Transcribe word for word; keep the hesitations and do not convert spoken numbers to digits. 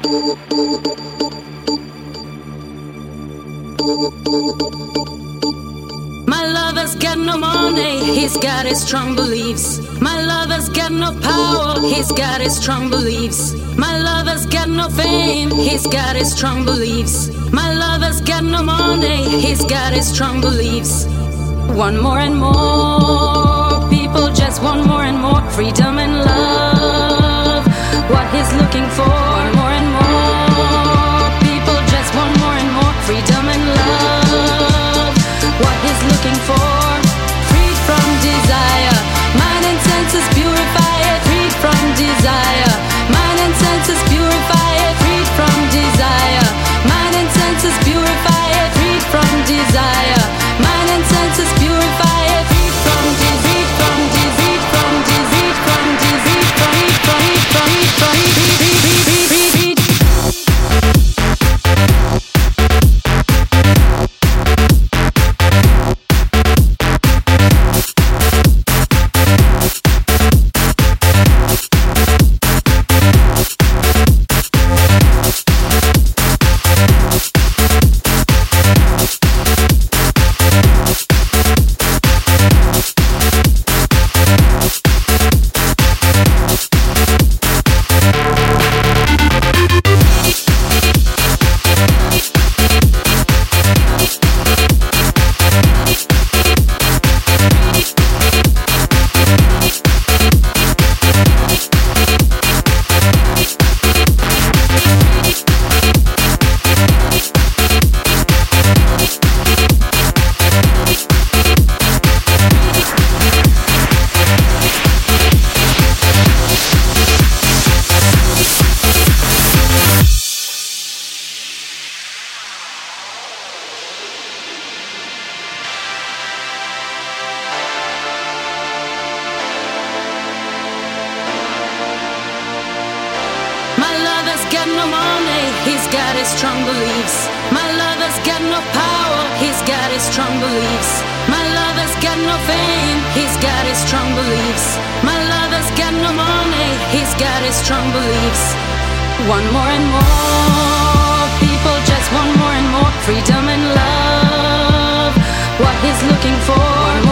My lover's got no money, he's got his strong beliefs. My lover's got no power, he's got his strong beliefs. My lover's got no fame, he's got his strong beliefs. My lover's got no money, he's got his strong beliefs. One more and more, people just want more and more freedom and love. What he's looking for, one more and more, people just want more and more freedom and love. What he's looking for, freed from desire, mind and senses purify it, freed from desire, mind and senses purify it, freed from desire, mind and senses purify it, freed from desire, mind and senses purify it, freed from disease, from disease, from disease, from disease, from from from from got no money, he's got his strong beliefs. My lover's got no power, he's got his strong beliefs. My lover's got no fame, he's got his strong beliefs. My lover's got no money, he's got his strong beliefs. One more and more, people just want more and more freedom and love. What he's looking for,